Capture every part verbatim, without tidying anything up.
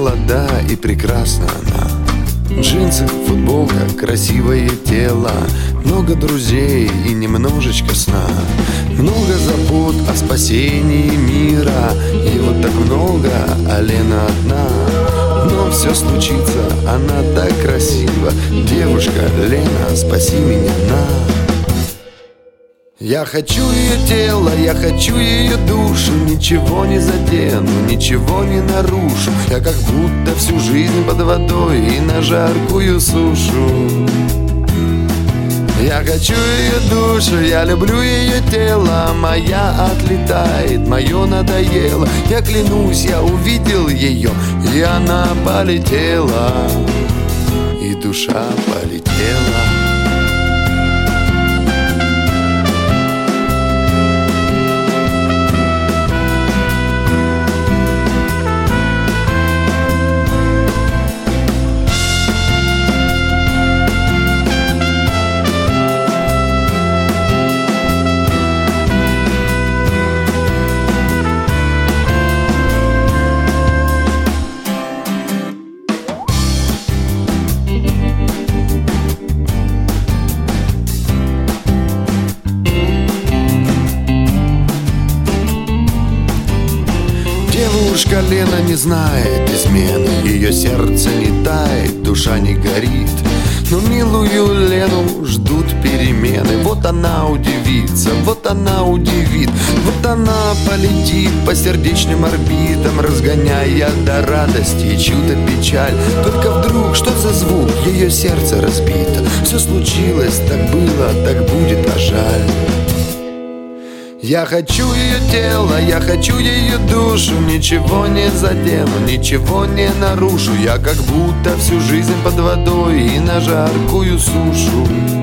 молода и прекрасна она. Джинсы, футболка, красивое тело, много друзей и немножечко сна. Много забот о спасении мира, и вот так много, а Лена одна. Но все случится, она так красива. Девушка, Лена, спаси меня, на. Я хочу ее тело, я хочу ее душу. Ничего не задену, ничего не нарушу. Я как будто всю жизнь под водой и на жаркую сушу. Я хочу ее душу, я люблю ее тело. Моя отлетает, мое надоело. Я клянусь, я увидел ее, и она полетела, и душа полетела. Девушка Лена не знает измены, ее сердце не тает, душа не горит. Но милую Лену ждут перемены. Вот она удивится, вот она удивит. Вот она полетит по сердечным орбитам, разгоняя до радости чью-то печаль. Только вдруг, что за звук, ее сердце разбито. Все случилось, так было, так будет, а жаль. Я хочу ее тело, я хочу ее душу. Ничего не задену, ничего не нарушу. Я как будто всю жизнь под водой и на жаркую сушу.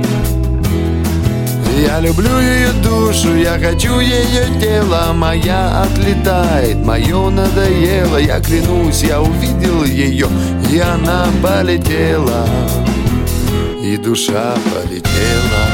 Я люблю ее душу, я хочу ее тело. Моя отлетает, мое надоело. Я клянусь, я увидел ее, и она полетела, и душа полетела.